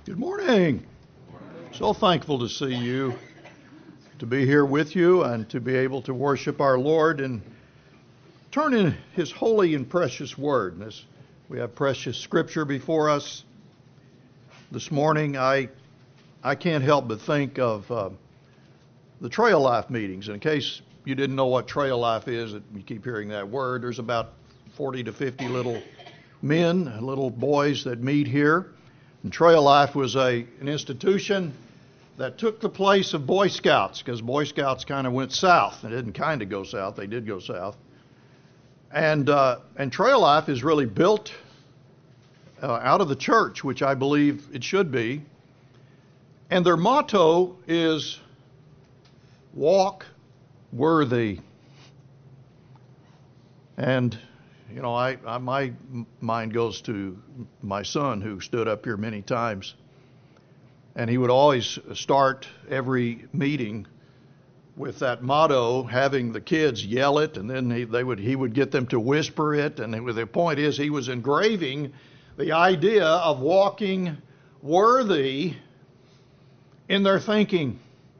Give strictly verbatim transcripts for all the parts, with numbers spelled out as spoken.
Good morning. So thankful to see you, to be here with you, and to be able to worship our Lord and turn in His holy and precious Word. As we have precious Scripture before us this morning, I I can't help but think of uh, the Trail Life meetings. In case you didn't know what Trail Life is, you keep hearing that word. There's about forty to fifty little men, little boys that meet here. And Trail Life was a an institution that took the place of Boy Scouts, because Boy Scouts kind of went south. They didn't kind of go south, they did go south. And uh, and Trail Life is really built uh, out of the church, which I believe it should be. And their motto is walk worthy. And you know, I, I my mind goes to my son, who stood up here many times, and he would always start every meeting with that motto, having the kids yell it, and then he, they would he would get them to whisper it. And it, the point is, he was engraving the idea of walking worthy in their thinking.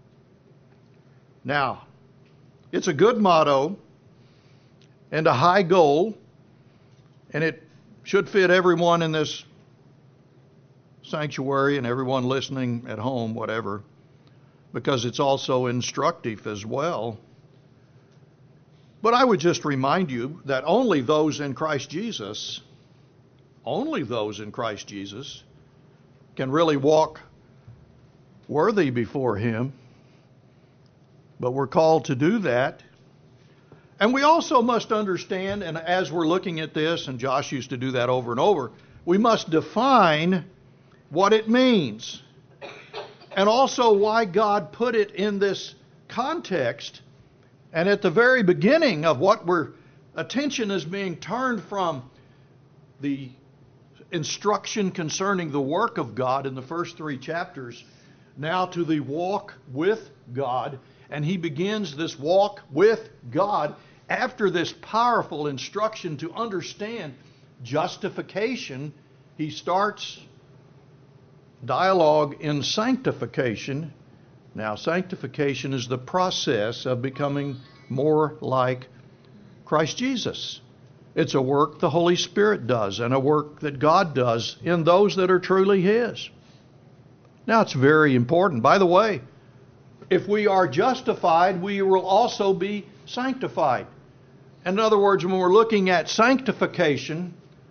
Now, it's a good motto and a high goal, and it should fit everyone in this sanctuary and everyone listening at home, whatever, because it's also instructive as well. But I would just remind you that only those in Christ Jesus, only those in Christ Jesus can really walk worthy before Him. But we're called to do that. And we also must understand, and as we're looking at this, and Josh used to do that over and over, we must define what it means, and also why God put it in this context. And at the very beginning of what we're, attention is being turned from the instruction concerning the work of God in the first three chapters, now to the walk with God. And he begins this walk with God after this powerful instruction to understand justification. He starts dialogue in sanctification. Now, sanctification is the process of becoming more like Christ Jesus. It's a work the Holy Spirit does, and a work that God does in those that are truly His. Now, it's very important. By the way, if we are justified, we will also be sanctified. In other words, when we're looking at sanctification,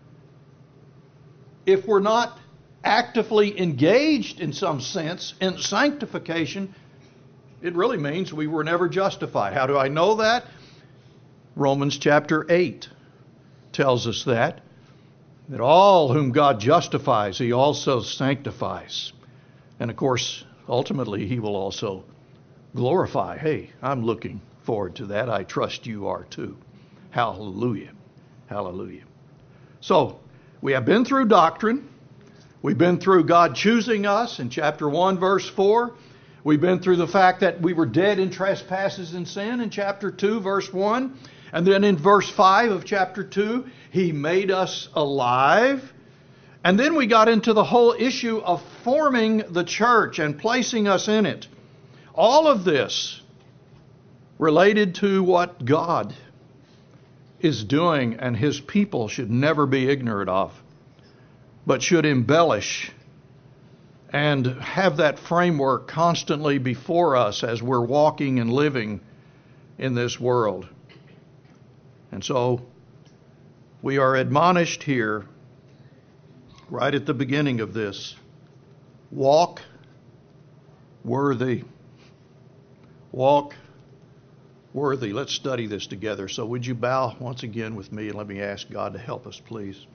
if we're not actively engaged in some sense in sanctification, it really means we were never justified. How do I know that? Romans chapter eight tells us that, that all whom God justifies, He also sanctifies. And of course, ultimately, He will also glorify. Hey, I'm looking forward to that. I trust you are too. Hallelujah. Hallelujah. So, we have been through doctrine. We've been through God choosing us in chapter one, verse four. We've been through the fact that we were dead in trespasses and sin in chapter two, verse one. And then in verse five of chapter two, He made us alive. And then we got into the whole issue of forming the church and placing us in it. All of this related to what God is doing, and His people should never be ignorant of, but should embellish and have that framework constantly before us as we're walking and living in this world. And so we are admonished here right at the beginning of this. Walk worthy. Walk worthy. Let's study this together. So would you bow once again with me and let me ask God to help us, please.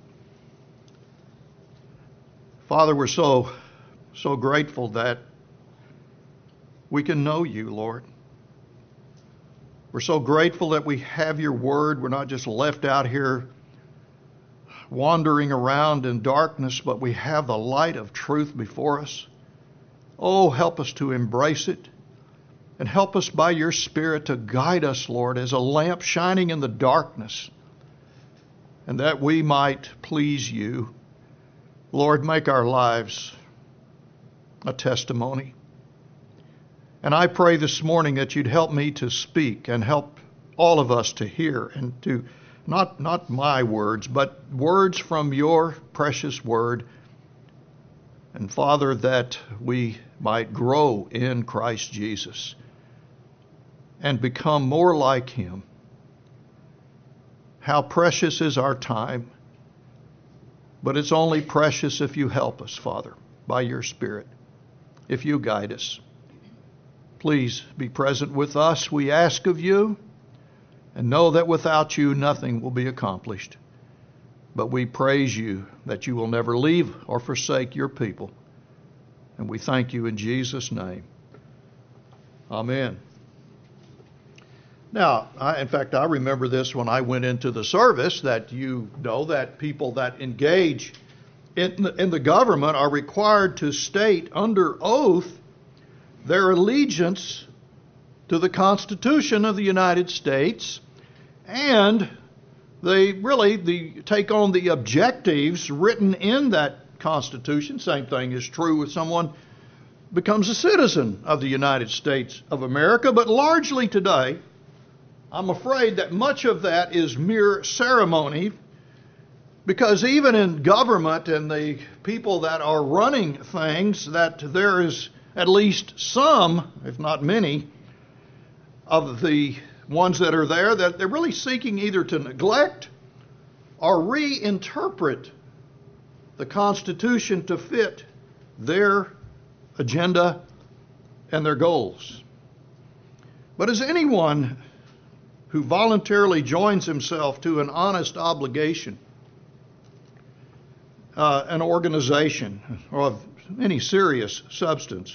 Father, we're so, so grateful that we can know You, Lord. We're so grateful that we have Your Word. We're not just left out here wandering around in darkness, but we have the light of truth before us. Oh, help us to embrace it, and help us by Your Spirit to guide us, Lord, as a lamp shining in the darkness, and that we might please You. Lord, make our lives a testimony. And I pray this morning that you'd help me to speak and help all of us to hear and to, not, not my words, but words from your precious word. And Father, that we might grow in Christ Jesus and become more like him. How precious is our time, but it's only precious if you help us, Father, by your Spirit, if you guide us. Please be present with us, we ask of you, and know that without you nothing will be accomplished. But we praise you that you will never leave or forsake your people. And we thank you in Jesus' name. Amen. Now, I, in fact, I remember this when I went into the service, that you know that people that engage in the, in the government are required to state under oath their allegiance to the Constitution of the United States, and they really the, take on the objectives written in that Constitution. Same thing is true if someone becomes a citizen of the United States of America, but largely today, I'm afraid that much of that is mere ceremony, because even in government and the people that are running things, that there is at least some, if not many, of the ones that are there that they're really seeking either to neglect or reinterpret the Constitution to fit their agenda and their goals. But as anyone who voluntarily joins himself to an honest obligation, uh, an organization, or of any serious substance,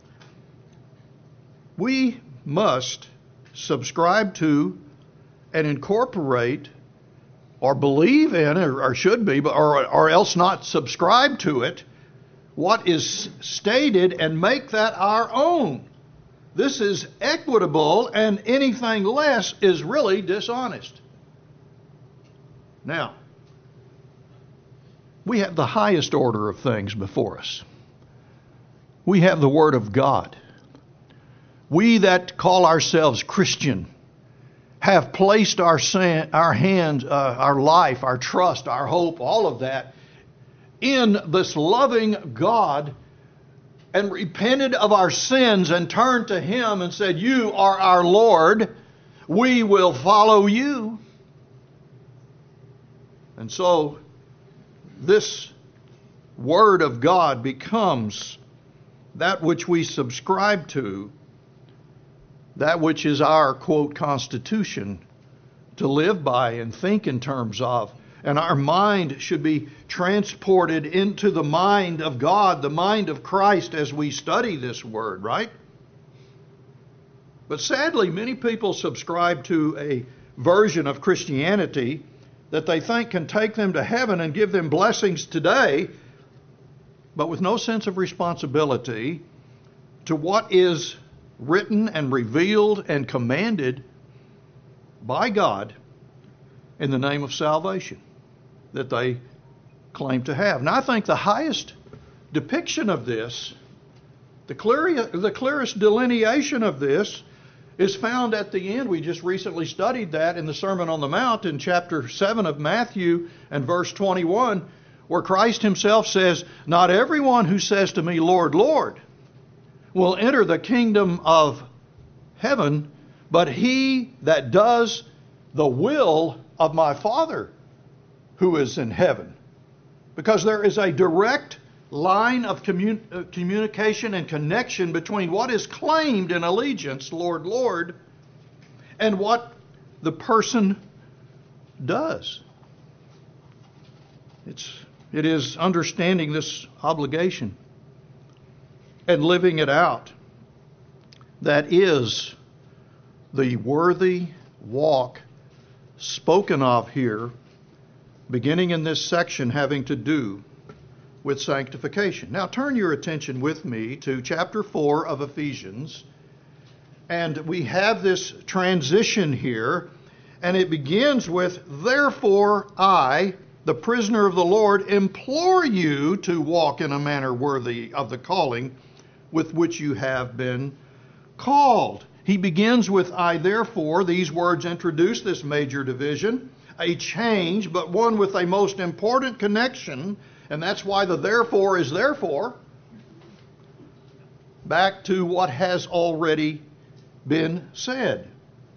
we must subscribe to and incorporate or believe in, or, or should be, or, or else not subscribe to it, what is stated, and make that our own. This is equitable, and anything less is really dishonest. Now, we have the highest order of things before us. We have the Word of God. We that call ourselves Christian have placed our san- our hands, uh, our life, our trust, our hope, all of that in this loving God, and repented of our sins and turned to Him and said, "You are our Lord. We will follow you." And so this Word of God becomes that which we subscribe to, that which is our, quote, Constitution to live by and think in terms of. And our mind should be transported into the mind of God, the mind of Christ, as we study this Word, right? But sadly, many people subscribe to a version of Christianity that they think can take them to heaven and give them blessings today, but with no sense of responsibility to what is written and revealed and commanded by God in the name of salvation that they claim to have. Now, I think the highest depiction of this, the, clear, the clearest delineation of this, is found at the end. We just recently studied that in the Sermon on the Mount in chapter seven of Matthew and verse twenty-one, where Christ Himself says, "Not everyone who says to me, 'Lord, Lord,' will enter the kingdom of heaven, but he that does the will of my Father who is in heaven." Because there is a direct line of commun- uh, communication and connection between what is claimed in allegiance, "Lord, Lord," and what the person does. It's, it is understanding this obligation and living it out that is the worthy walk spoken of here, beginning in this section having to do with sanctification. Now turn your attention with me to chapter four of Ephesians, and we have this transition here, and it begins with, "Therefore I, the prisoner of the Lord, implore you to walk in a manner worthy of the calling with which you have been called. He begins with I therefore. These words introduce this major division, a change, but one with a most important connection, and that's why the therefore is therefore, back to what has already been said.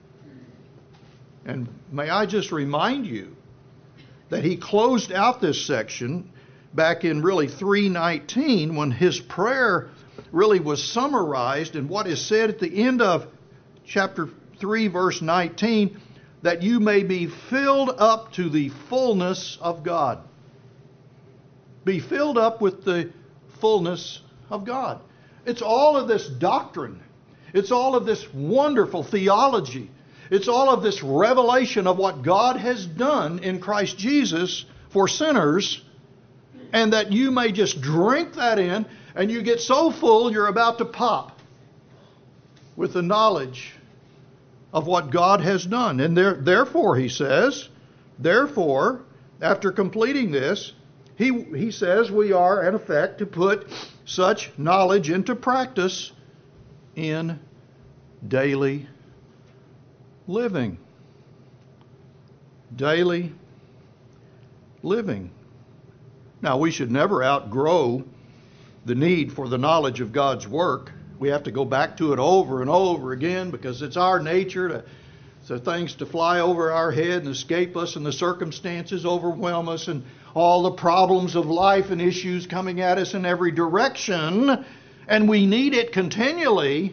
And may I just remind you that he closed out this section back in really three nineteen when his prayer really was summarized in what is said at the end of chapter three, verse nineteen, that you may be filled up to the fullness of God. Be filled up with the fullness of God. It's all of this doctrine. It's all of this wonderful theology. It's all of this revelation of what God has done in Christ Jesus for sinners, and that you may just drink that in, and you get so full you're about to pop with the knowledge of what God has done. And there, therefore, he says, therefore, after completing this, he, he says we are, in effect, to put such knowledge into practice in daily living. Daily living. Now, we should never outgrow the need for the knowledge of God's work. We have to go back to it over and over again because it's our nature to, for things to fly over our head and escape us, and the circumstances overwhelm us, and all the problems of life and issues coming at us in every direction, and we need it continually.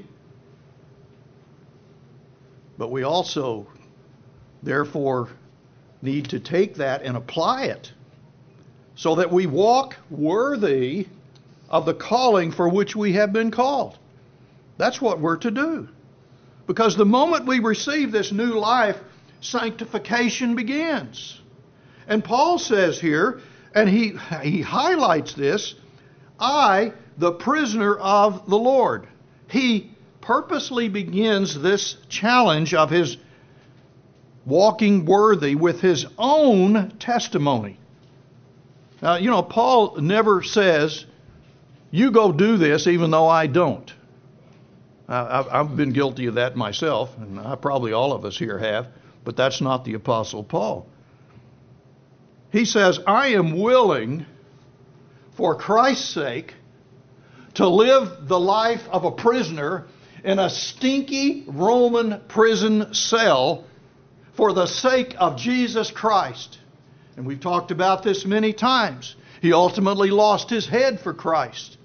But we also, therefore, need to take that and apply it so that we walk worthy of the calling for which we have been called. That's what we're to do. Because the moment we receive this new life, sanctification begins. And Paul says here, and he, he highlights this, I, the prisoner of the Lord. He purposely begins this challenge of his walking worthy with his own testimony. Now, you know, Paul never says, you go do this even though I don't. I've been guilty of that myself, and probably all of us here have, but that's not the Apostle Paul. He says, I am willing, for Christ's sake, to live the life of a prisoner in a stinky Roman prison cell for the sake of Jesus Christ. And we've talked about this many times. He ultimately lost his head for Christ.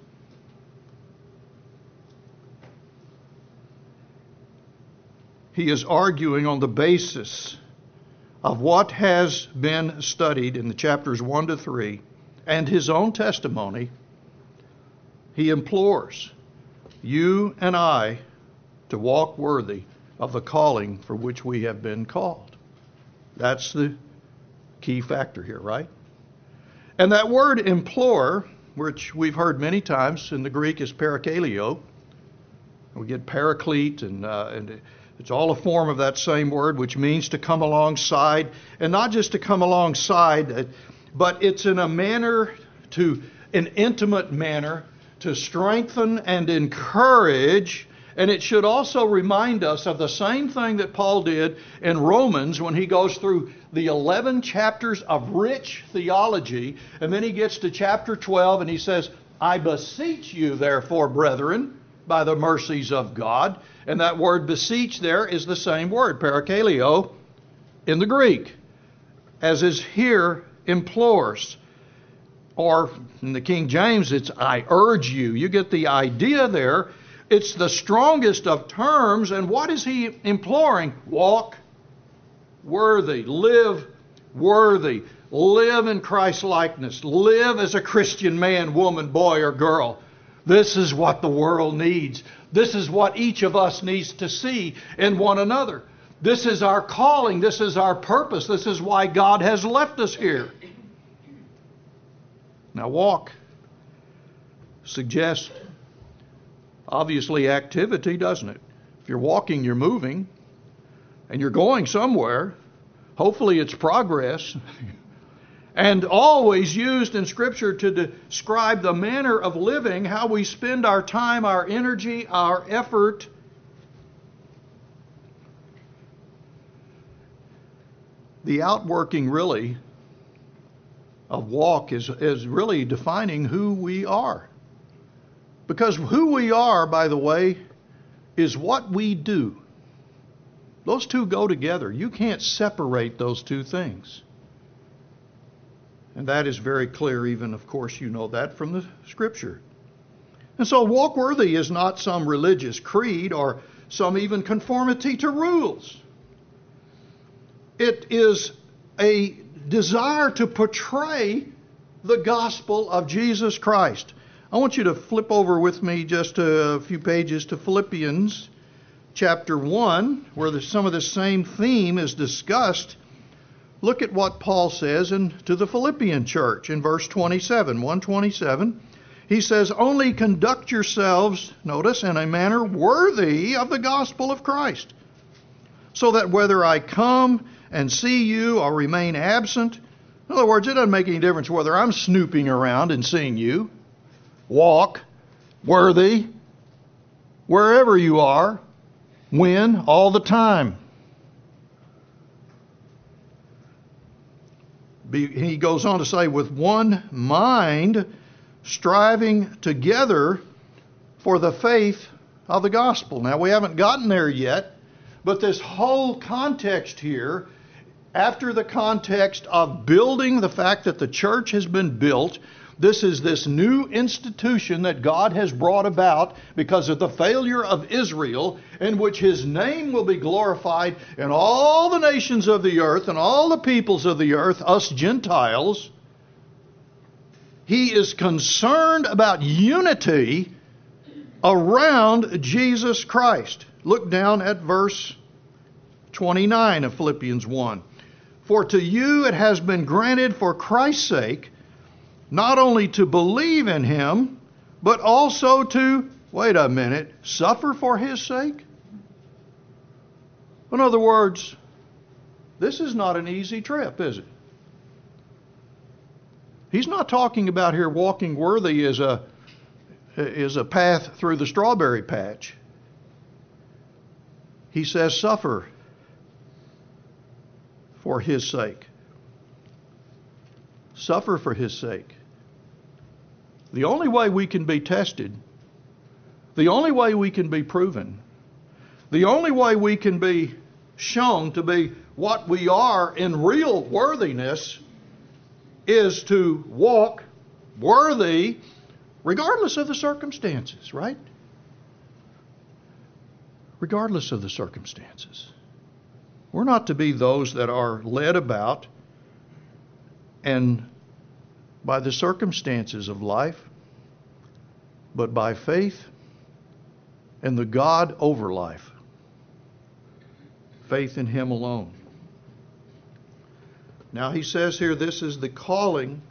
He is arguing on the basis of what has been studied in the chapters one to three and his own testimony. He implores you and I to walk worthy of the calling for which we have been called. That's the key factor here, right? And that word implore, which we've heard many times in the Greek, is parakaleo. We get paraclete, and, uh, and it's all a form of that same word, which means to come alongside. And not just to come alongside, but it's in a manner, to an intimate manner, to strengthen and encourage. And it should also remind us of the same thing that Paul did in Romans when he goes through the eleven chapters of rich theology. And then he gets to chapter twelve and he says, I beseech you, therefore, brethren, by the mercies of God. And that word beseech there is the same word, parakaleo, in the Greek, as is here implores. Or in the King James, it's I urge you. You get the idea there. It's the strongest of terms. And what is he imploring? Walk worthy. Live worthy. Live in Christ's likeness. Live as a Christian man, woman, boy, or girl. This is what the world needs. This is what each of us needs to see in one another. This is our calling. This is our purpose. This is why God has left us here. Now, walk suggests, obviously, activity, doesn't it? If you're walking, you're moving, and you're going somewhere. Hopefully it's progress. and always used in Scripture to describe the manner of living, how we spend our time, our energy, our effort. The outworking, really, of walk is, is really defining who we are. Because who we are, by the way, is what we do. Those two go together. You can't separate those two things. And that is very clear, even, of course, you know that from the Scripture. And so walk worthy is not some religious creed or some even conformity to rules. It is a desire to portray the gospel of Jesus Christ. I want you to flip over with me just a few pages to Philippians chapter one, where the, some of the same theme is discussed. Look at what Paul says in, to the Philippian church in verse twenty-seven, one twenty-seven. He says, only conduct yourselves, notice, in a manner worthy of the gospel of Christ, so that whether I come and see you or remain absent, in other words, it doesn't make any difference whether I'm snooping around and seeing you. Walk worthy wherever you are, when, all the time. Be, he goes on to say, with one mind, striving together for the faith of the gospel. Now, we haven't gotten there yet, but this whole context here, after the context of building, the fact that the church has been built, this is this new institution that God has brought about because of the failure of Israel, in which His name will be glorified in all the nations of the earth and all the peoples of the earth, us Gentiles. He is concerned about unity around Jesus Christ. Look down at verse twenty-nine of Philippians one. For to you it has been granted for Christ's sake, not only to believe in Him, but also to, wait a minute, suffer for His sake? In other words, this is not an easy trip, is it? He's not talking about here walking worthy as a, is a path through the strawberry patch. He says suffer for His sake. Suffer for His sake. The only way we can be tested, the only way we can be proven, the only way we can be shown to be what we are in real worthiness is to walk worthy regardless of the circumstances, right? Regardless of the circumstances. We're not to be those that are led about and by the circumstances of life, but by faith in the God over life. Faith in Him alone. Now he says here, this is the calling,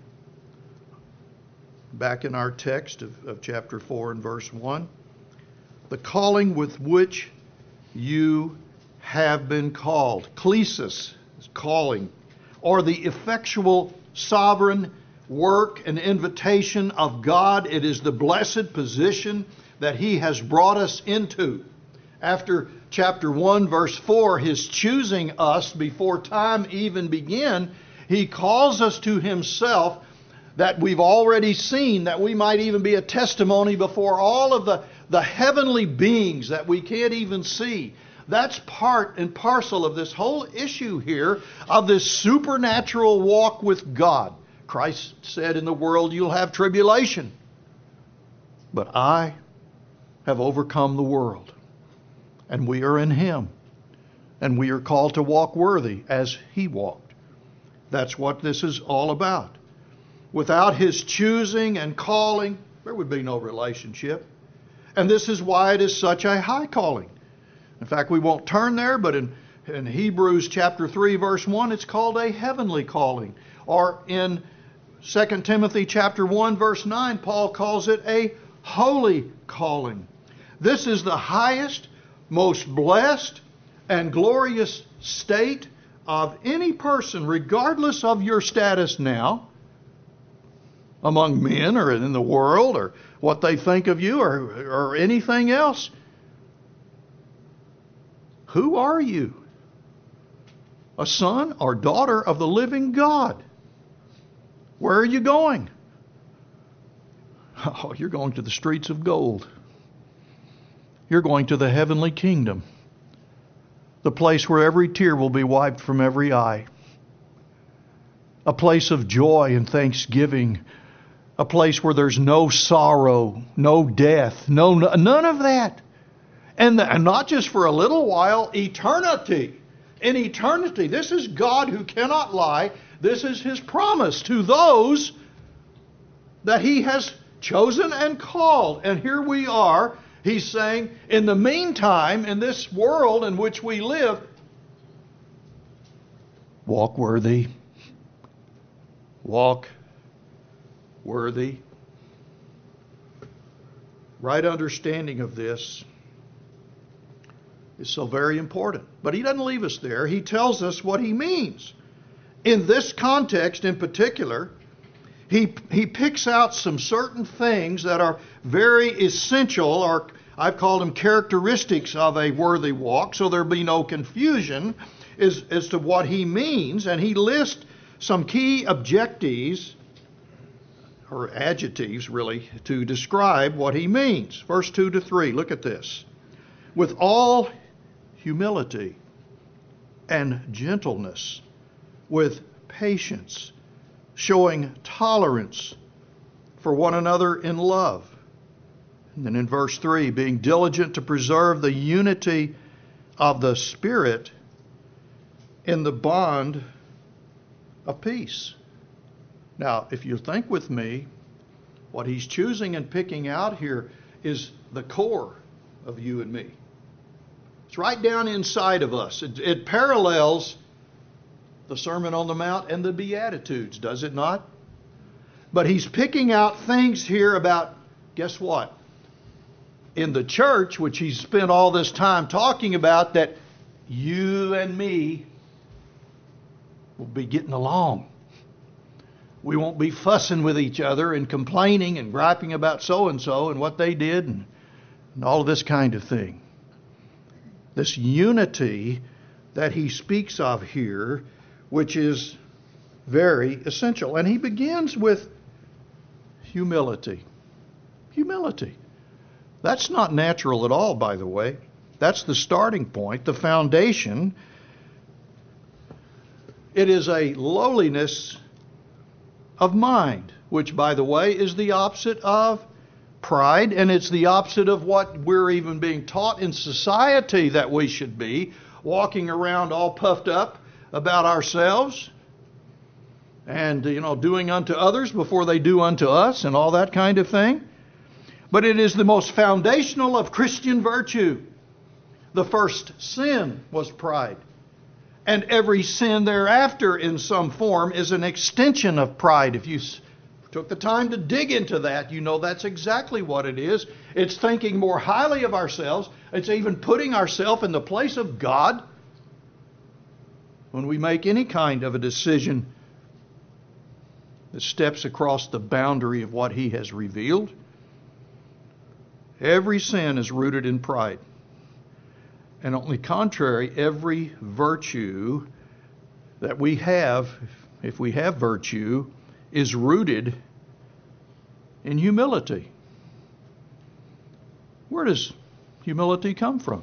back in our text of, of chapter four and verse one, the calling with which you have been called. Klesis is calling, or the effectual sovereign work and invitation of God. It is the blessed position that He has brought us into. After chapter one, verse four, His choosing us before time even began, He calls us to Himself, that we've already seen, that we might even be a testimony before all of the, the heavenly beings that we can't even see. That's part and parcel of this whole issue here of this supernatural walk with God. Christ said, in the world you'll have tribulation, but I have overcome the world. And we are in Him. And we are called to walk worthy as He walked. That's what this is all about. Without His choosing and calling, there would be no relationship. And this is why it is such a high calling. In fact, we won't turn there, but in, in Hebrews chapter three, verse one, it's called a heavenly calling. Or in Second Timothy chapter one, verse nine, Paul calls it a holy calling. This is the highest, most blessed, and glorious state of any person, regardless of your status now, among men or in the world, or what they think of you, or, or anything else. Who are you? A son or daughter of the living God. Where are you going? Oh, you're going to the streets of gold. You're going to the heavenly kingdom. The place where every tear will be wiped from every eye. A place of joy and thanksgiving. A place where there's no sorrow, no death, no none of that. And, the, and not just for a little while, eternity. In eternity. This is God who cannot lie. This is His promise to those that He has chosen and called. And here we are. He's saying, in the meantime, in this world in which we live, walk worthy. Walk worthy. Right understanding of this is so very important. But He doesn't leave us there. He tells us what He means. In this context in particular, He, he picks out some certain things that are very essential, or I've called them characteristics of a worthy walk, so there'll be no confusion as, as to what He means. And He lists some key objectives, or adjectives really, to describe what He means. Verse two to three, look at this. With all humility and gentleness, with patience, showing tolerance for one another in love. And then in verse three, being diligent to preserve the unity of the Spirit in the bond of peace. Now, if you think with me, what he's choosing and picking out here is the core of you and me. It's right down inside of us. It, it parallels the Sermon on the Mount and the Beatitudes, does it not? But he's picking out things here about, guess what? In the church, which he's spent all this time talking about, that you and me will be getting along. We won't be fussing with each other and complaining and griping about so-and-so and what they did and, and all of this kind of thing. This unity that he speaks of here, which is very essential. And he begins with humility. Humility. That's not natural at all, by the way. That's the starting point, the foundation. It is a lowliness of mind, which, by the way, is the opposite of pride, and it's the opposite of what we're even being taught in society that we should be, walking around all puffed up about ourselves and, you know, doing unto others before they do unto us and all that kind of thing. But it is the most foundational of Christian virtue. The first sin was pride. And every sin thereafter in some form is an extension of pride. If you took the time to dig into that, you know that's exactly what it is. It's thinking more highly of ourselves. It's even putting ourselves in the place of God. When we make any kind of a decision that steps across the boundary of what He has revealed, every sin is rooted in pride. And on the contrary, every virtue that we have, if we have virtue, is rooted in humility. Where does humility come from?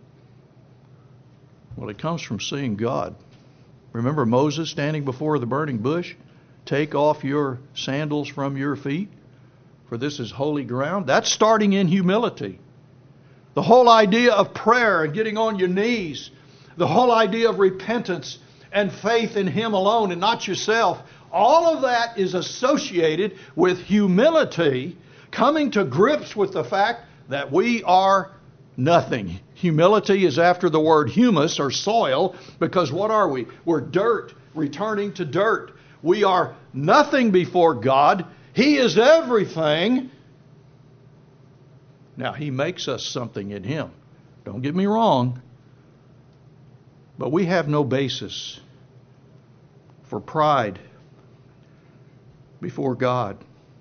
Well, it comes from seeing God. Remember Moses standing before the burning bush? Take off your sandals from your feet, for this is holy ground. That's starting in humility. The whole idea of prayer and getting on your knees, the whole idea of repentance and faith in Him alone and not yourself, all of that is associated with humility, coming to grips with the fact that we are nothing. Humility is after the word humus, or soil, because what are we? We're dirt, returning to dirt. We are nothing before God. He is everything. Now, He makes us something in Him. Don't get me wrong. But we have no basis for pride before God.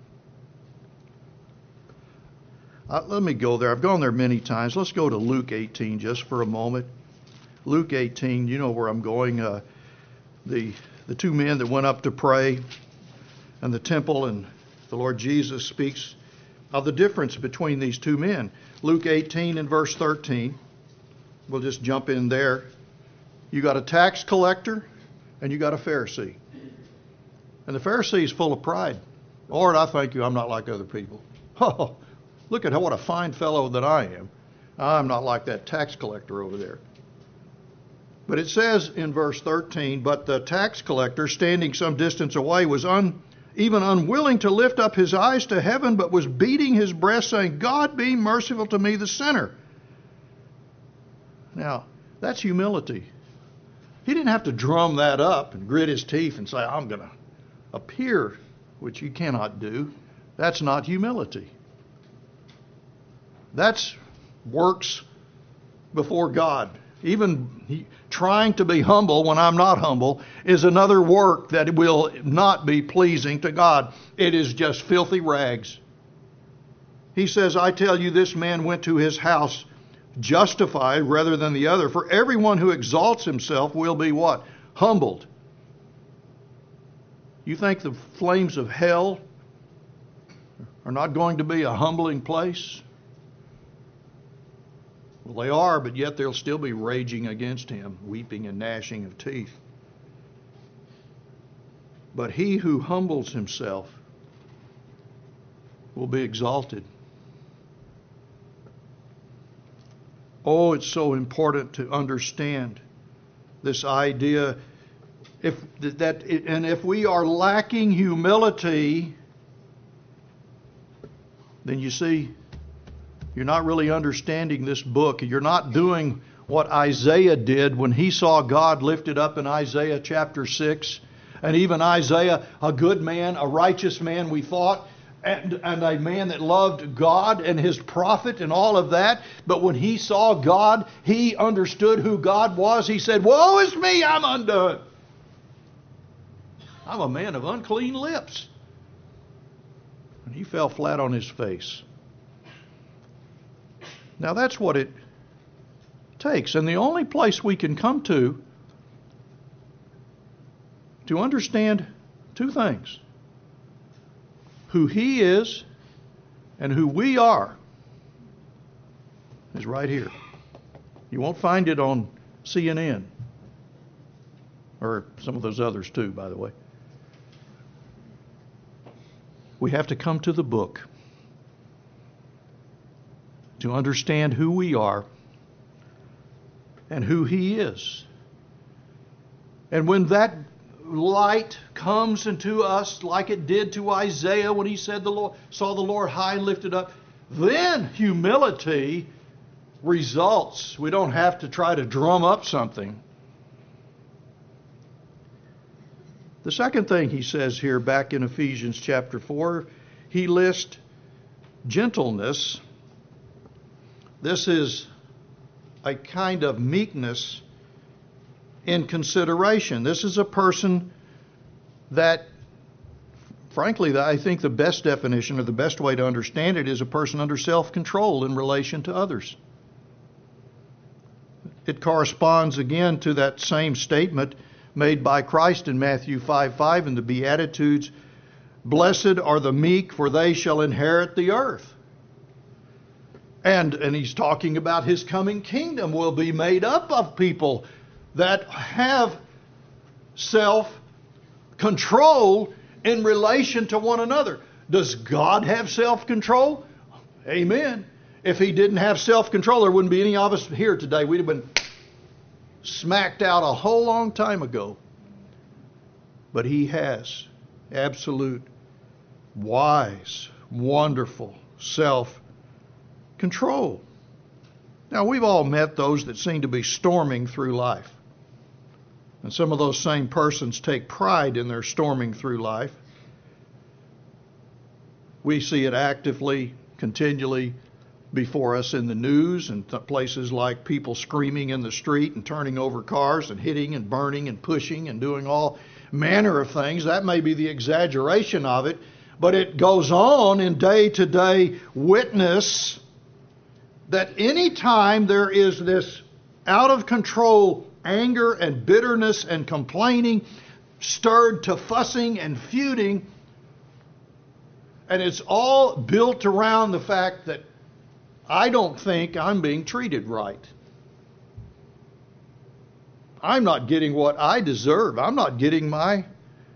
Uh, let me go there. I've gone there many times. Let's go to Luke eighteen just for a moment. Luke eighteen, you know where I'm going. Uh, the the two men that went up to pray in the temple, and the Lord Jesus speaks of the difference between these two men. Luke eighteen and verse thirteen. We'll just jump in there. You got a tax collector and you got a Pharisee. And the Pharisee is full of pride. Lord, I thank you I'm not like other people. Oh, look at what a fine fellow that I am. I'm not like that tax collector over there. But it says in verse thirteen, but the tax collector, standing some distance away, was un, even unwilling to lift up his eyes to heaven, but was beating his breast, saying, God be merciful to me, the sinner. Now, that's humility. He didn't have to drum that up and grit his teeth and say, I'm going to appear, which you cannot do. That's not humility. That's works before God. Even he, trying to be humble when I'm not humble is another work that will not be pleasing to God. It is just filthy rags. He says, I tell you, this man went to his house justified rather than the other. For everyone who exalts himself will be what? Humbled. You think the flames of hell are not going to be a humbling place? Well, they are, but yet they'll still be raging against him, weeping and gnashing of teeth. But he who humbles himself will be exalted. Oh, it's so important to understand this idea. If that, and if we are lacking humility, then you see, you're not really understanding this book. You're not doing what Isaiah did when he saw God lifted up in Isaiah chapter six. And even Isaiah, a good man, a righteous man, we thought, and, and a man that loved God and his prophet and all of that. But when he saw God, he understood who God was. He said, woe is me, I'm undone. I'm a man of unclean lips. And he fell flat on his face. Now that's what it takes. And the only place we can come to to understand two things: who he is and who we are, is right here. You won't find it on C N N or some of those others too, by the way. We have to come to the book to understand who we are and who he is. And when that light comes into us like it did to Isaiah when he said the Lord saw the Lord high and lifted up, then humility results. We don't have to try to drum up something. The second thing he says here back in Ephesians chapter four, he lists gentleness. This is a kind of meekness in consideration. This is a person that, frankly, I think the best definition or the best way to understand it is a person under self-control in relation to others. It corresponds again to that same statement made by Christ in Matthew five five in the Beatitudes, blessed are the meek, for they shall inherit the earth. And, and he's talking about his coming kingdom will be made up of people that have self-control in relation to one another. Does God have self-control? Amen. If he didn't have self-control, there wouldn't be any of us here today. We'd have been smacked out a whole long time ago. But he has absolute, wise, wonderful self-control. Now, we've all met those that seem to be storming through life. And some of those same persons take pride in their storming through life. We see it actively, continually before us in the news and th- places like people screaming in the street and turning over cars and hitting and burning and pushing and doing all manner of things. That may be the exaggeration of it. But it goes on in day-to-day witness that any time there is this out-of-control anger and bitterness and complaining, stirred to fussing and feuding, and it's all built around the fact that I don't think I'm being treated right. I'm not getting what I deserve. I'm not getting my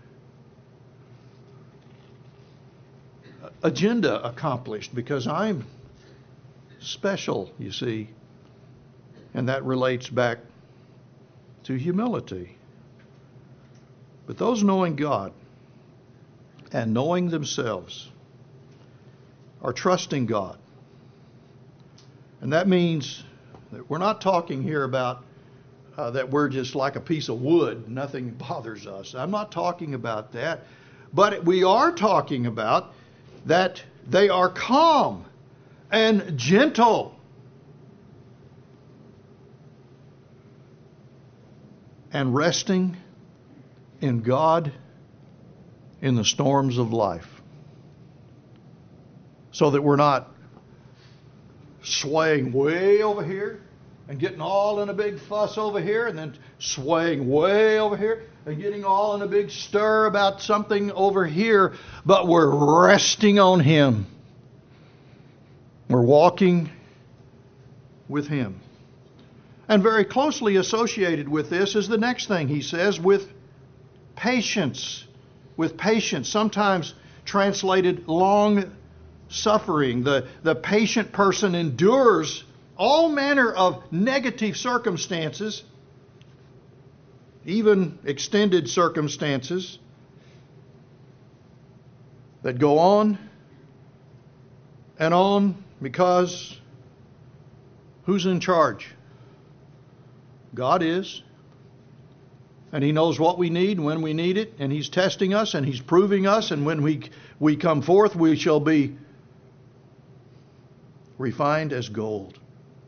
agenda accomplished because I'm special, you see. And that relates back to humility. But those knowing God and knowing themselves are trusting God. And that means that we're not talking here about uh, that we're just like a piece of wood, nothing bothers us. I'm not talking about that. But we are talking about that they are calm and gentle and resting in God in the storms of life, so that we're not swaying way over here and getting all in a big fuss over here, and then swaying way over here and getting all in a big stir about something over here, but we're resting on Him. We're walking with Him. And very closely associated with this is the next thing he says, with patience. With patience, sometimes translated long suffering. The, the patient person endures all manner of negative circumstances, even extended circumstances that go on and on, because who's in charge? God is. And He knows what we need and when we need it, and He's testing us and He's proving us, and when we we come forth, we shall be refined as gold.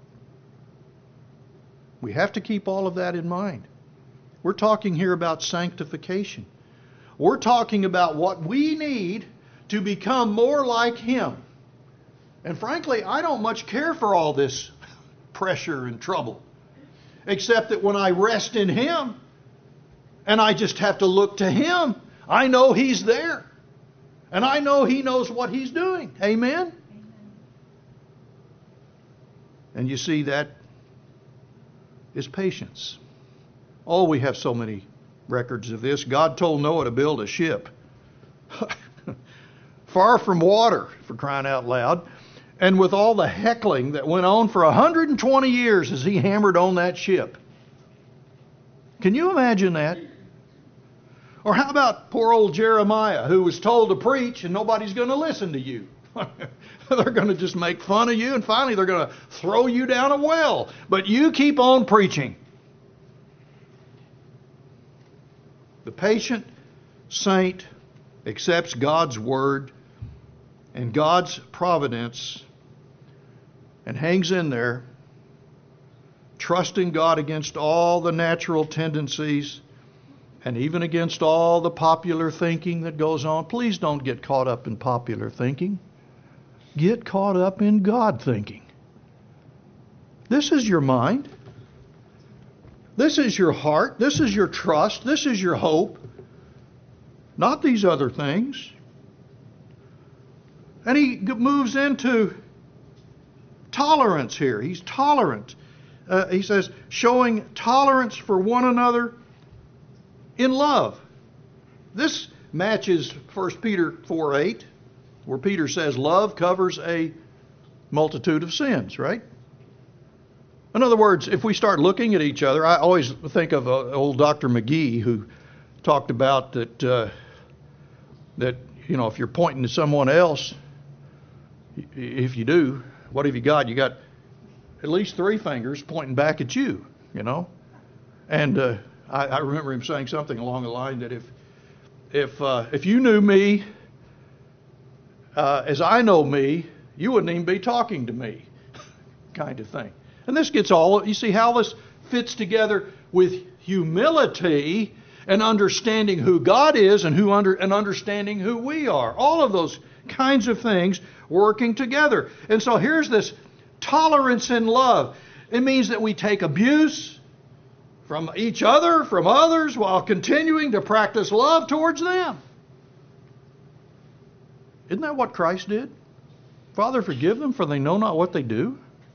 We have to keep all of that in mind. We're talking here about sanctification. We're talking about what we need to become more like Him. And frankly, I don't much care for all this pressure and trouble, except that when I rest in Him and I just have to look to Him, I know He's there. And I know He knows what He's doing. Amen? Amen. And you see, that is patience. Oh, we have so many records of this. God told Noah to build a ship. Far from water, for crying out loud. And with all the heckling that went on for one hundred twenty years as he hammered on that ship. Can you imagine that? Or how about poor old Jeremiah, who was told to preach and nobody's going to listen to you? They're going to just make fun of you, and finally they're going to throw you down a well. But you keep on preaching. The patient saint accepts God's word and God's providence and hangs in there, trusting God against all the natural tendencies and even against all the popular thinking that goes on. Please don't get caught up in popular thinking. Get caught up in God thinking. This is your mind. This is your heart. This is your trust. This is your hope. Not these other things. And he moves into tolerance here. He's tolerant. Uh, he says, showing tolerance for one another in love. This matches First Peter four eight, where Peter says love covers a multitude of sins, right? In other words, if we start looking at each other, I always think of uh, old Doctor McGee, who talked about that, uh, that, you know, if you're pointing to someone else, if you do, what have you got? You got at least three fingers pointing back at you, you know? And uh, I, I remember him saying something along the line that if if uh, if you knew me uh, as I know me, you wouldn't even be talking to me, kind of thing. And this gets all, you see how this fits together with humility and understanding who God is and who under and understanding who we are. All of those kinds of things working together. And so here's this tolerance in love. It means that we take abuse from each other, from others, while continuing to practice love towards them. Isn't that what Christ did? Father, forgive them, for they know not what they do.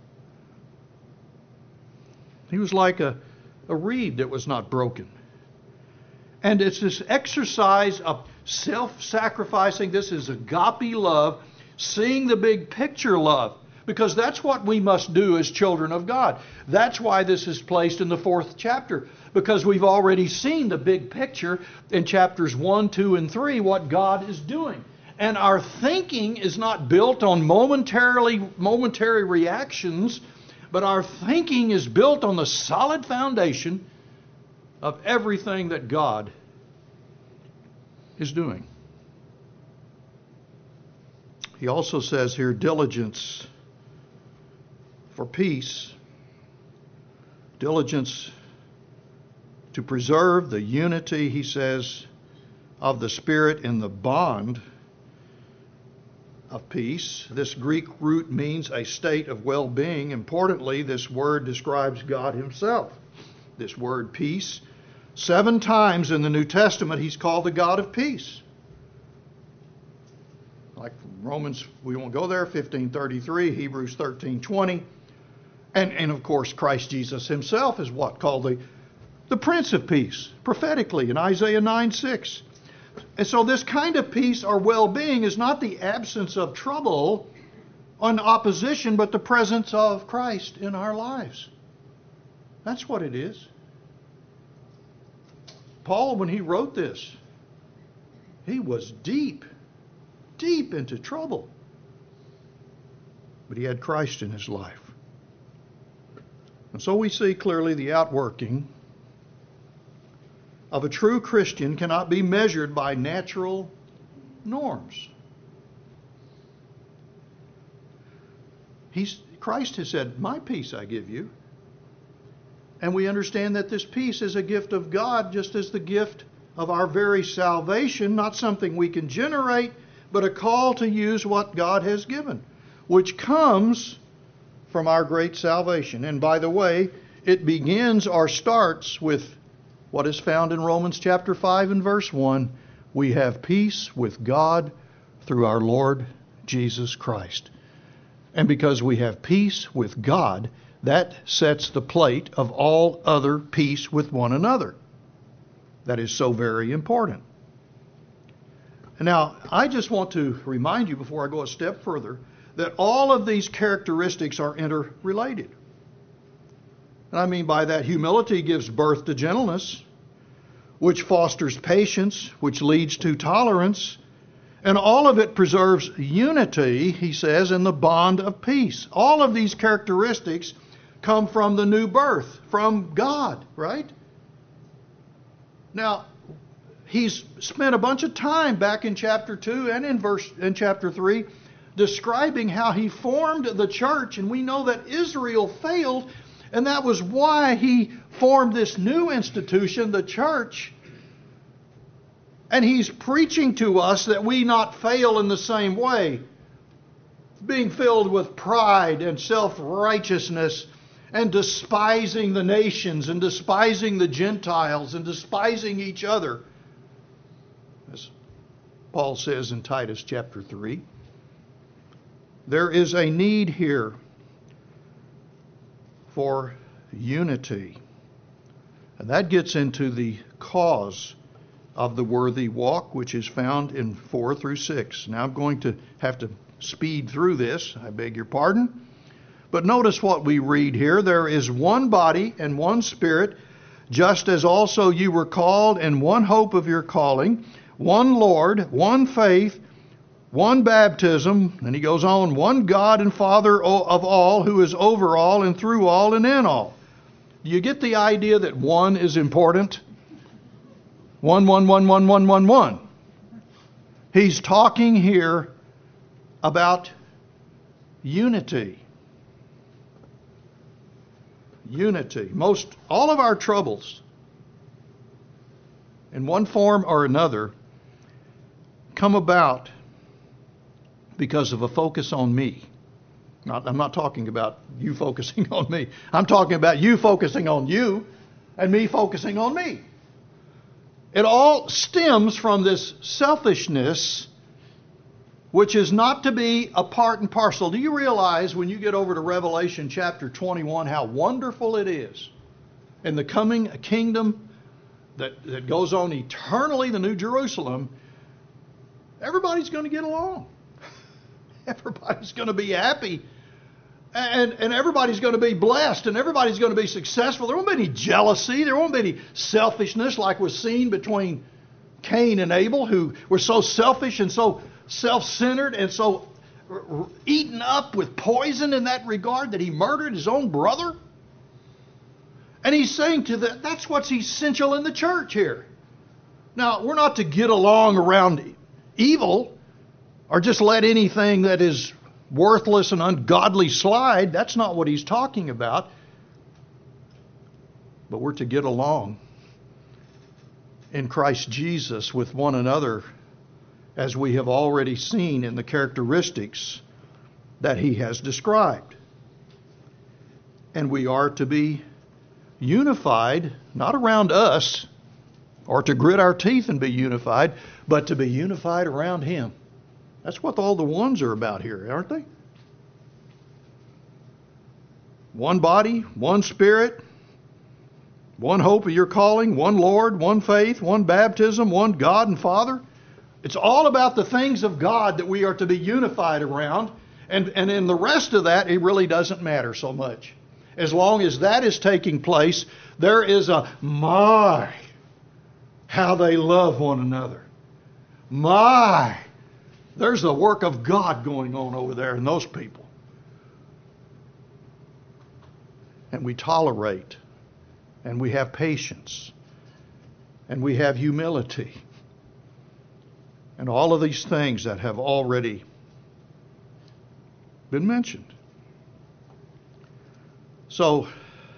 He was like a, a reed that was not broken. And it's this exercise of self-sacrificing. This is agape love, seeing the big picture love. Because that's what we must do as children of God. That's why this is placed in the fourth chapter. Because we've already seen the big picture in chapters one, two, and three, what God is doing. And our thinking is not built on momentarily momentary reactions, but our thinking is built on the solid foundation of everything that God is doing. He also says here, diligence for peace, diligence to preserve the unity, he says, of the Spirit in the bond of peace. This Greek root means a state of well-being. Importantly, this word describes God himself. This word peace, seven times in the New Testament, he's called the God of peace. Like Romans, we won't go there, fifteen thirty-three, Hebrews thirteen twenty. And, and of course, Christ Jesus himself is what? Called the, the Prince of Peace, prophetically in Isaiah nine six. And so this kind of peace or well-being is not the absence of trouble and opposition, but the presence of Christ in our lives. That's what it is. Paul, when he wrote this, he was deep, deep into trouble. But he had Christ in his life. And so we see clearly the outworking of a true Christian cannot be measured by natural norms. He's, Christ has said, my peace I give you. And we understand that this peace is a gift of God, just as the gift of our very salvation, not something we can generate, but a call to use what God has given, which comes from our great salvation. And by the way, it begins or starts with what is found in Romans chapter five and verse one. We have peace with God through our Lord Jesus Christ. And because we have peace with God, that sets the plate of all other peace with one another. That is so very important. Now, I just want to remind you before I go a step further that all of these characteristics are interrelated. And I mean by that, humility gives birth to gentleness, which fosters patience, which leads to tolerance, and all of it preserves unity, he says, in the bond of peace. All of these characteristics come from the new birth, from God, right? Now, he's spent a bunch of time back in chapter two and in verse in chapter three describing how he formed the church, and we know that Israel failed, and that was why he formed this new institution, the church. And he's preaching to us that we not fail in the same way, being filled with pride and self-righteousness and despising the nations and despising the Gentiles and despising each other. As Paul says in Titus chapter three, there is a need here for unity. And that gets into the cause of the worthy walk, which is found in four through six. Now I'm going to have to speed through this. I beg your pardon. But notice what we read here. There is one body and one Spirit, just as also you were called in one hope of your calling, one Lord, one faith, one baptism, and he goes on, one God and Father of all, who is over all and through all and in all. Do you get the idea that one is important? One, one, one, one, one, one, one. He's talking here about unity. Unity. Most, all of our troubles in one form or another, come about because of a focus on me. Not, I'm not talking about you focusing on me. I'm talking about you focusing on you and me focusing on me. It all stems from this selfishness, which is not to be a part and parcel. Do you realize when you get over to Revelation chapter twenty-one how wonderful it is in the coming kingdom that, that goes on eternally, the New Jerusalem, everybody's going to get along. Everybody's going to be happy. And, and everybody's going to be blessed, and everybody's going to be successful. There won't be any jealousy. There won't be any selfishness like was seen between Cain and Abel, who were so selfish and so self-centered and so eaten up with poison in that regard that he murdered his own brother. And he's saying to that, that's what's essential in the church here. Now, we're not to get along around evil or just let anything that is worthless and ungodly slide. That's not what he's talking about. But we're to get along in Christ Jesus with one another, as we have already seen in the characteristics that he has described. And we are to be unified, not around us, or to grit our teeth and be unified, but to be unified around him. That's what all the ones are about here, aren't they? One body, one spirit, one hope of your calling, one Lord, one faith, one baptism, one God and Father. It's all about the things of God that we are to be unified around. And, and in the rest of that, it really doesn't matter so much. As long as that is taking place, there is a, my, how they love one another. My, there's the work of God going on over there in those people. And we tolerate, and we have patience, and we have humility, and all of these things that have already been mentioned. So,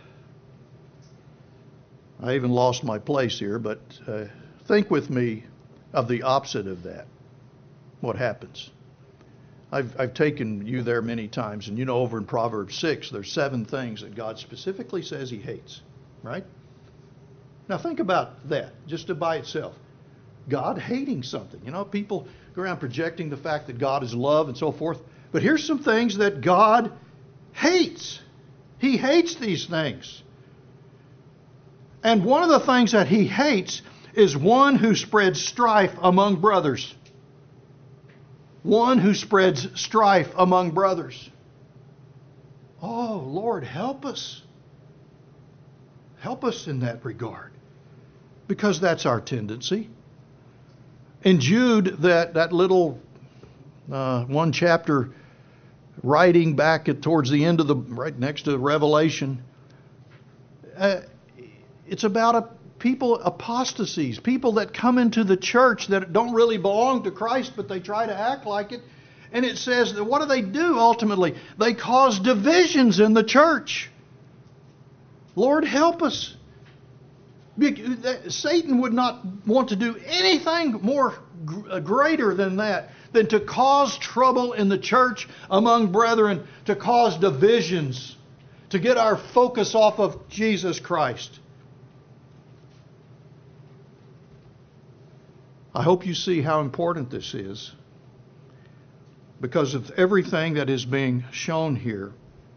I even lost my place here, but uh, think with me of the opposite of that. What happens? I've, I've taken you there many times, and you know over in Proverbs six, there's seven things that God specifically says he hates, right? Now think about that, just by itself. God hating something. You know, people go around projecting the fact that God is love and so forth. But here's some things that God hates. He hates these things. And one of the things that he hates is one who spreads strife among brothers. One who spreads strife among brothers. Oh, Lord, help us. Help us in that regard. Because that's our tendency. In Jude, that, that little uh, one chapter writing back at, towards the end of the, right next to Revelation, uh, it's about a people, apostasies, people that come into the church that don't really belong to Christ, but they try to act like it. And it says that what do they do ultimately? They cause divisions in the church. Lord, help us. Satan would not want to do anything more greater than that, than to cause trouble in the church among brethren, to cause divisions, to get our focus off of Jesus Christ. I hope you see how important this is, because of everything that is being shown here.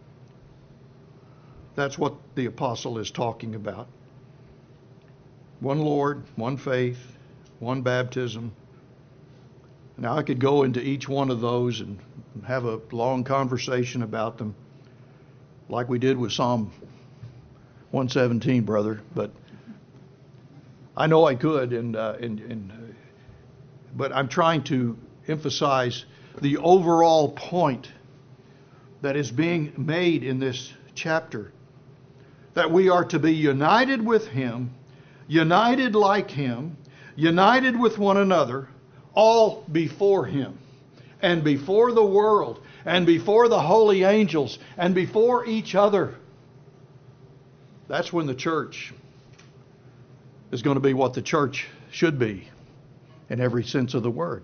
That's what the apostle is talking about. One Lord, one faith, one baptism. Now I could go into each one of those and have a long conversation about them, like we did with Psalm one seventeen, brother. But I know I could, and uh, and, and uh, but I'm trying to emphasize the overall point that is being made in this chapter, that we are to be united with Him, united like Him, united with one another, all before Him, and before the world, and before the holy angels, and before each other. That's when the church is going to be what the church should be in every sense of the word.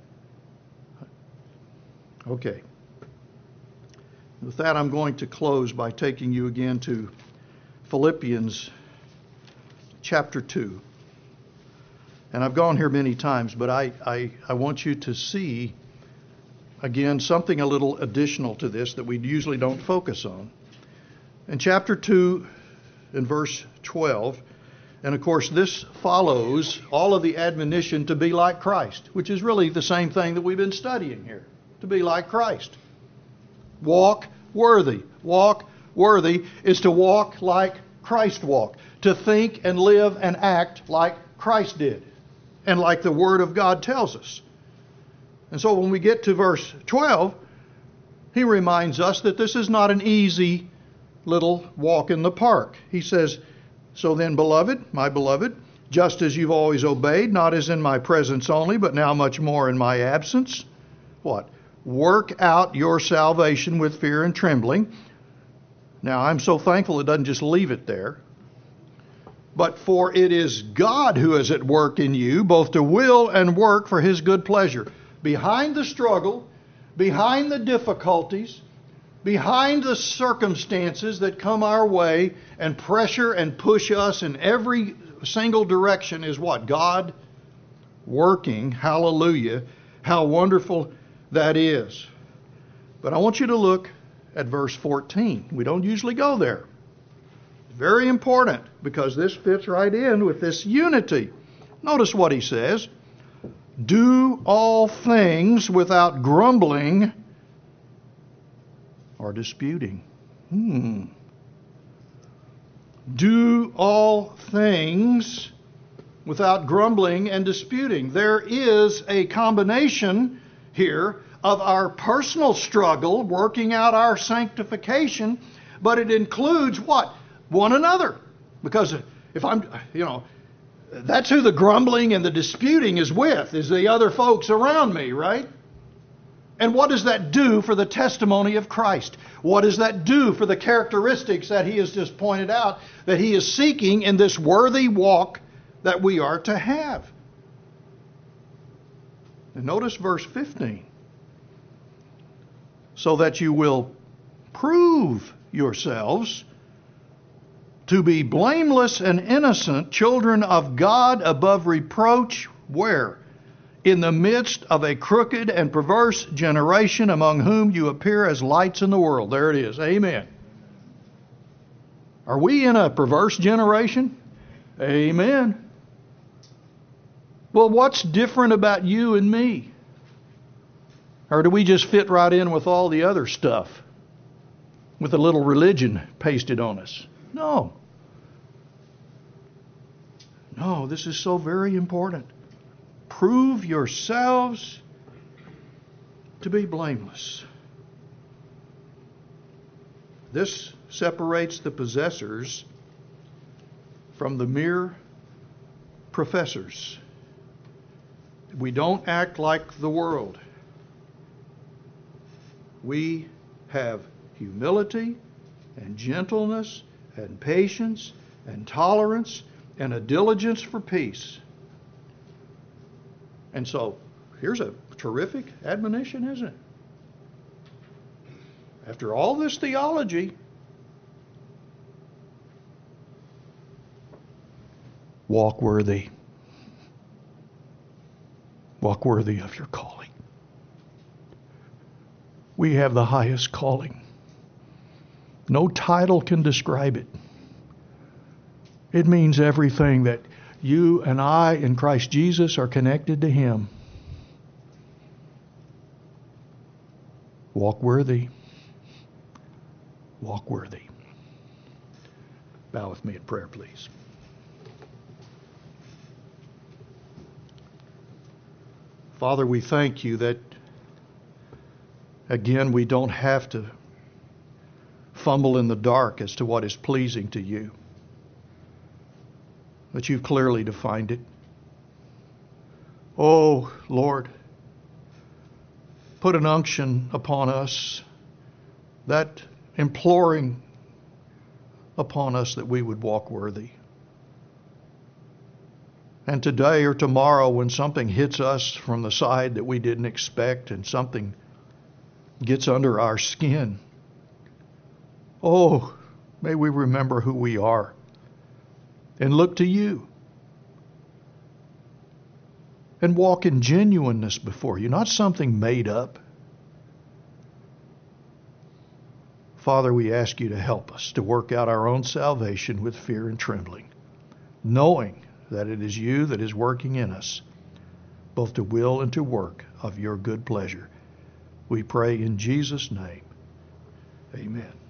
Okay. With that, I'm going to close by taking you again to Philippians chapter two. And I've gone here many times, but I, I, I want you to see, again, something a little additional to this that we usually don't focus on. In chapter two, in verse twelve, and of course this follows all of the admonition to be like Christ, which is really the same thing that we've been studying here, to be like Christ. Walk worthy. Walk worthy is to walk like Christ walked, to think and live and act like Christ did, and like the Word of God tells us. And so when we get to verse twelve, he reminds us that this is not an easy little walk in the park. He says, so then, beloved, my beloved, just as you've always obeyed, not as in my presence only, but now much more in my absence, what? Work out your salvation with fear and trembling. Now, I'm so thankful it doesn't just leave it there. But for it is God who is at work in you, both to will and work for his good pleasure. Behind the struggle, behind the difficulties, behind the circumstances that come our way and pressure and push us in every single direction is what? God working. Hallelujah. How wonderful that is. But I want you to look at verse fourteen. We don't usually go there. It's very important because this fits right in with this unity. Notice what he says. Do all things without grumbling or disputing. Hmm. Do all things without grumbling and disputing. There is a combination here of our personal struggle, working out our sanctification, but it includes what? One another. Because if I'm, you know, that's who the grumbling and the disputing is with, is the other folks around me, right? And what does that do for the testimony of Christ? What does that do for the characteristics that he has just pointed out that he is seeking in this worthy walk that we are to have? And notice verse fifteen. So that you will prove yourselves to be blameless and innocent, children of God above reproach. Where? In the midst of a crooked and perverse generation, among whom you appear as lights in the world. There it is. Amen. Are we in a perverse generation? Amen. Well, what's different about you and me? Or do we just fit right in with all the other stuff? With a little religion pasted on us? No. No, this is so very important. Prove yourselves to be blameless. This separates the possessors from the mere professors. We don't act like the world. We have humility and gentleness and patience and tolerance and a diligence for peace. And so, here's a terrific admonition, isn't it? After all this theology, walk worthy. Walk worthy of your calling. We have the highest calling. No title can describe it. It means everything that you and I in Christ Jesus are connected to Him. Walk worthy. Walk worthy. Bow with me in prayer, please. Father, we thank you that, again, we don't have to fumble in the dark as to what is pleasing to you. But you've clearly defined it. Oh, Lord, put an unction upon us, that imploring upon us that we would walk worthy. And today or tomorrow, when something hits us from the side that we didn't expect and something gets under our skin, oh, may we remember who we are and look to you and walk in genuineness before you, not something made up. Father, we ask you to help us to work out our own salvation with fear and trembling, knowing that it is you that is working in us, both to will and to work of your good pleasure. We pray in Jesus' name. Amen.